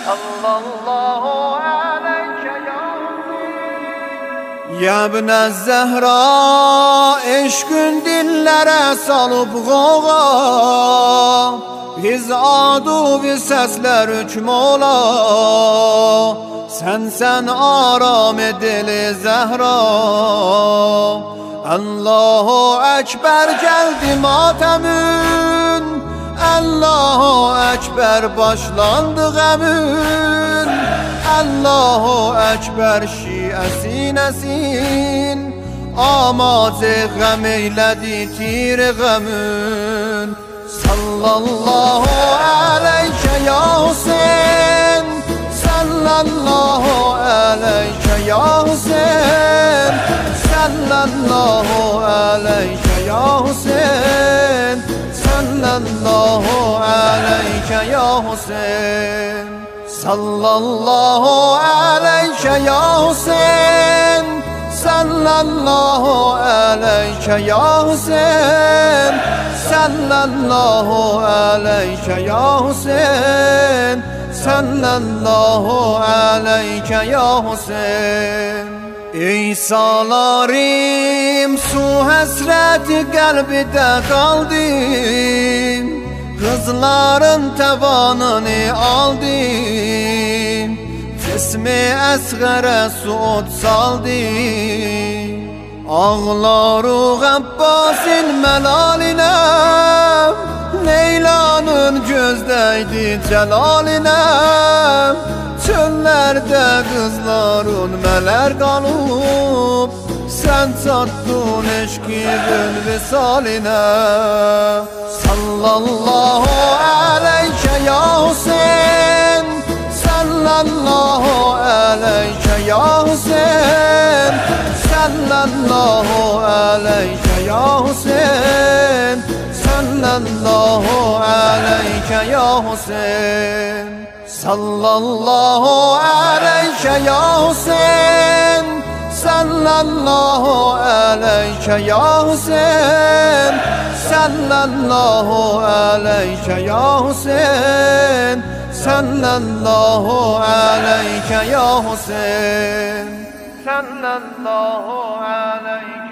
sallallahu aleyke ya Ya ibn Zehra, eşkün dillere salıp goğa, biz adu bir sesler hükm ola. Sen aram edili Zehra. Allahu Ekber geldi matemün, Allahu Ekber başlandı gemün. Allahu Ekber şiesi nesin, amazı gem eyledi tir gemün. Sallallahu aleyke ya Hüseyin, sallallahu aleyke ya Hüseyin, sallallahu aleyke ya Hüseyin, sallallahu aleyke ya Hüseyin, sallallahu aleyke ya Hüseyin, sallallahu aleyke ya Hüseyin, sallallahu aleyke ya Hüseyin, sallallahu aleyke ya Hüseyin. Ey salarim, su hasreti kalbide kaldım, kızların tavanını aldım, cismi esgara suud saldım. Ağlarıq Abbas'ın melaline, Leyla'nın gözdeydi celaline. Çöllerde kızların meler kalıp, sen çattın eşkinin visaline. Sallallahu aleyke ya Hüseyin, sallallahu aleyke ya Hüseyin, sallallahu aleyke ya Hüseyin, sallallahu aleyke ya Hüseyin, sallallahu aleyke ya Hüseyin, sallallahu aleyke ya Hüseyin, sallallahu aleyke ya Hüseyin, sallallahu aleyke ya Hüseyin, sallallahu aleyke